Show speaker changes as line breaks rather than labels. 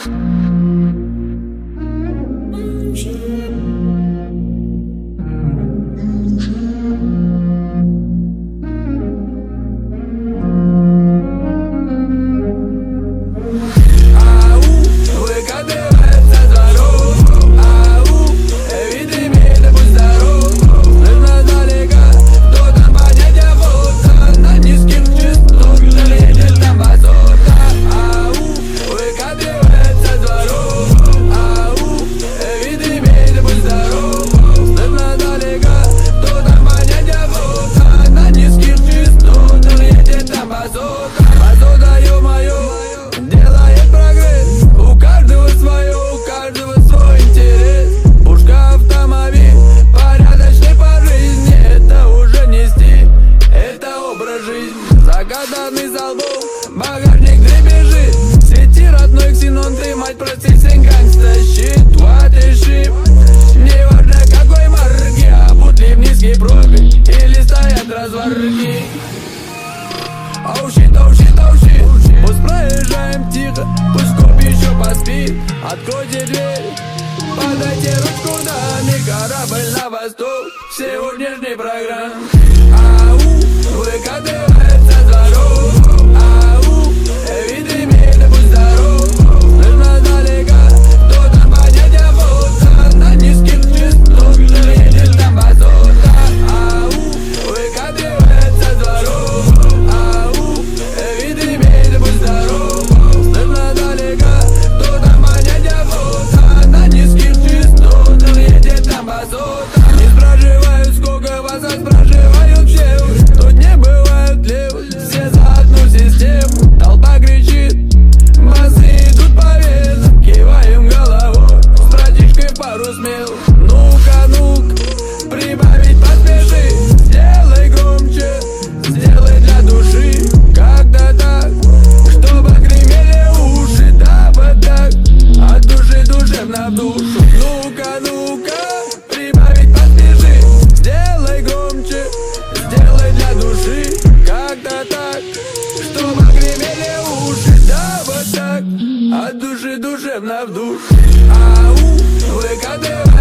Загаданный залбов, багажник дребезжит. Сети родной ксенон, ты мать прости, гангста щит. What is shit? Не важно какой марки, а будь ли в низкий профиль или стоят разварки. Оу щит, оу щит, оу щит. Пусть проезжаем тихо, пусть коп еще поспит. Откройте дверь, подайте ручку, даме. Корабль на восток сегодняшней программы. Ау, выкатывается дворов. Ау, виды мира, будь здоров. Слышно далека, кто-то поднять охота. На низких частотах едет там базота. Ау, выкатывается дворов. Ау, виды мира, будь здоров. Слышно далека, кто-то поднять охота. На низких частотах едет там базота. Не спрашивают, сколько вас, а спрашивают все. Тут не бывает лев, все за одну систему. Толпа кричит, басы идут по венам. Киваем головой, с братишкой пару смел. Ну-ка, ну-ка, прибавить поспеши. Сделай громче, сделай для души. Как-то так, чтобы гремели уши. Да вот так, от души душевно в душу. Ну-ка, ну-ка, прибавить поспеши. Сделай громче, сделай для души. Как-то так, чтобы гремели уши. Да вот так, от души душевно в душу. Ау, выкатывай.